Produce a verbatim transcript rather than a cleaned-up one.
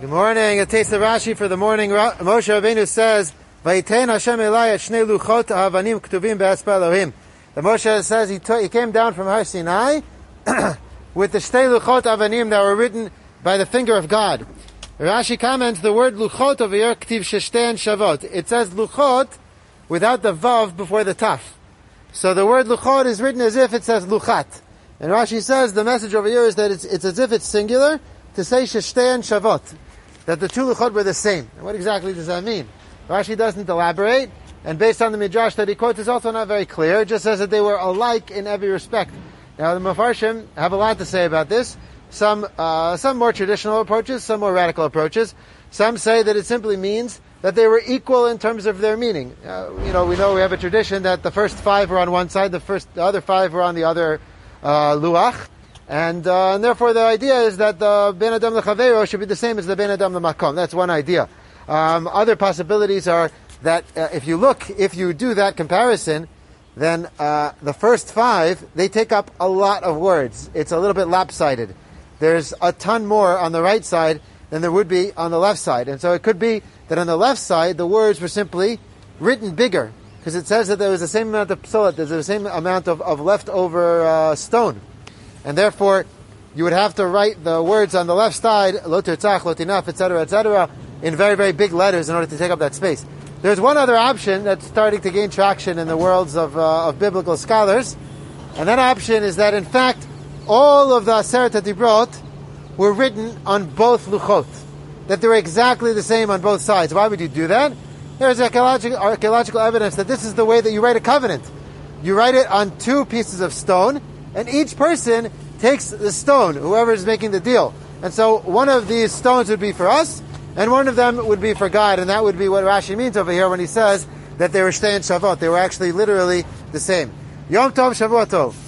Good morning. A taste of Rashi for the morning. Ra- Moshe Rabbeinu says, "Vayitein Hashem Elai et shnei luchot ha'avanim ktuvim be'etzba Elohim." The Moshe says he, t- he came down from Har Sinai with the shnei luchot avanim that were written by the finger of God. Rashi comments the word luchot over here, ktiv sheshten shavot. It says luchot without the vav before the taf. So the word luchot is written as if it says luchat. And Rashi says the message over here is that it's, it's as if it's singular to say sheshten shavot, that the two luchot were the same. And what exactly does that mean? Rashi doesn't elaborate, and based on the midrash that he quotes, it's also not very clear. It just says that they were alike in every respect. Now, the Mefarshim have a lot to say about this. Some, uh, some more traditional approaches, some more radical approaches. Some say that it simply means that they were equal in terms of their meaning. Uh, you know, we know we have a tradition that the first five were on one side, the first, the other five were on the other uh, luach, and, uh, and therefore the idea is that the ben adam lechavero should be the same as the ben adam lemakom. That's one idea. Um, other possibilities are that uh, if you look, if you do that comparison, then uh, the first five, they take up a lot of words. It's a little bit lopsided. There's a ton more on the right side than there would be on the left side. And so it could be that on the left side, the words were simply written bigger, because it says that there was the same amount of psolat, there's the same amount of, of leftover uh, stone. And therefore, you would have to write the words on the left side, lo tirtzach, lo tinaf, et cetera, et cetera, in very, very big letters in order to take up that space. There's one other option that's starting to gain traction in the worlds of, uh, of biblical scholars, and that option is that, in fact, all of the Aseret HaDibrot were written on both luchot, that they were exactly the same on both sides. Why would you do that? There's archaeological, archaeological evidence that this is the way that you write a covenant. You write it on two pieces of stone, and each person takes the stone, whoever is making the deal. And so one of these stones would be for us, and one of them would be for God, and that would be what Rashi means over here when he says that they were shtei and shavot. They were actually literally the same. Yom Tov Shavuot Tov.